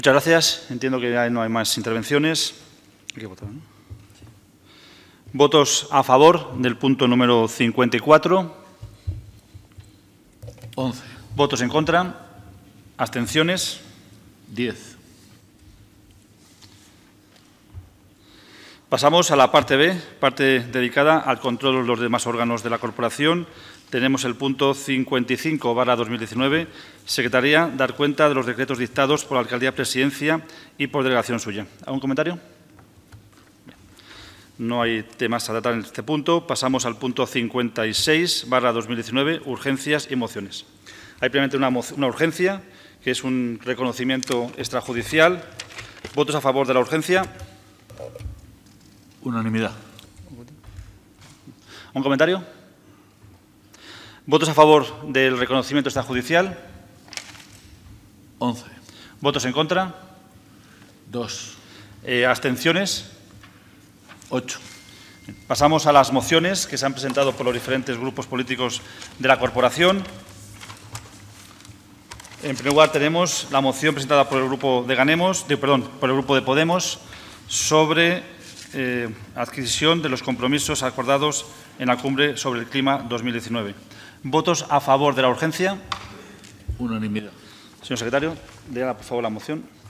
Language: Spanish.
Muchas gracias. Entiendo que ya no hay más intervenciones. Hay que votar, ¿no? Sí. ¿Votos a favor del punto número 54? 11. ¿Votos en contra? ¿Abstenciones? 10. Pasamos a la parte B, parte dedicada al control de los demás órganos de la corporación. Tenemos el punto 55/2019, Secretaría, dar cuenta de los decretos dictados por la Alcaldía Presidencia y por delegación suya. ¿Algún comentario? No hay temas a tratar en este punto. Pasamos al punto 56/2019, urgencias y mociones. Hay primeramente una urgencia, que es un reconocimiento extrajudicial. ¿Votos a favor de la urgencia? Unanimidad. ¿Un comentario? ¿Votos a favor del reconocimiento extrajudicial? 11. ¿Votos en contra? 2. ¿Abstenciones? 8. Pasamos a las mociones que se han presentado por los diferentes grupos políticos de la corporación. En primer lugar, tenemos la moción presentada por el grupo de por el grupo de Podemos sobre adquisición de los compromisos acordados en la Cumbre sobre el Clima 2019. ¿Votos a favor de la urgencia? Unanimidad. Señor secretario, lea por favor la moción.